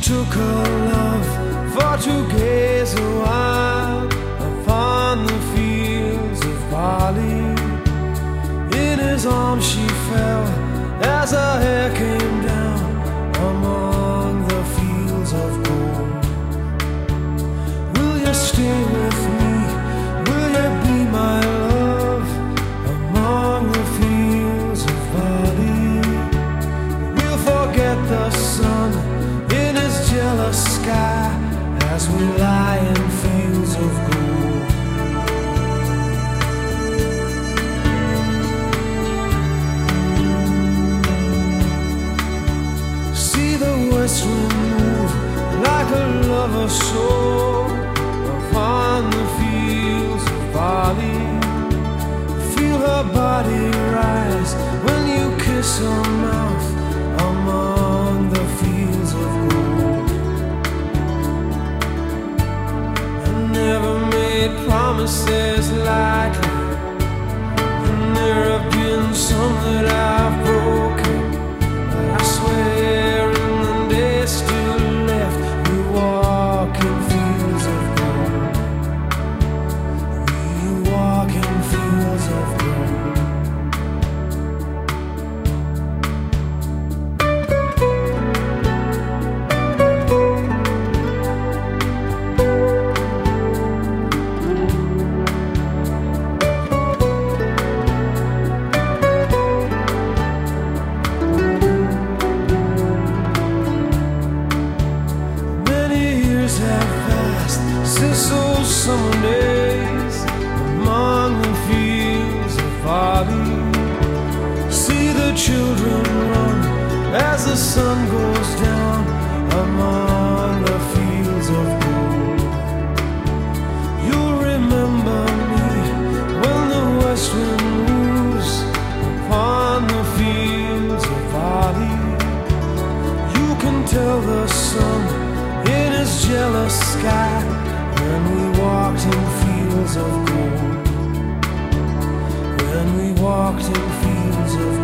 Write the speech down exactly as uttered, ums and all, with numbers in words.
took her love for to gaze a while upon the fields of barley. In his arms she fell as her hair came down among the fields of gold. Will you stay with me? Will you be my love among the fields of barley? We'll forget the sun in his jealous sky as we lie in fields of gold. See the west wind move like a lover's soul upon the fields of barley. Feel her body rise when you kiss her mouth among the fields of gold. I never made promises lightly, and there have been some that I've broken, but I swear in the days still left we walk in fields of gold. We walk in fields of gold. Since those summer days among the fields of barley, see the children run as the sun goes down among the fields of gold. You'll remember me when the west wind moves upon the fields of barley. You can tell the sun in his jealous sky when we walked in fields of gold. When we walked in fields of gold.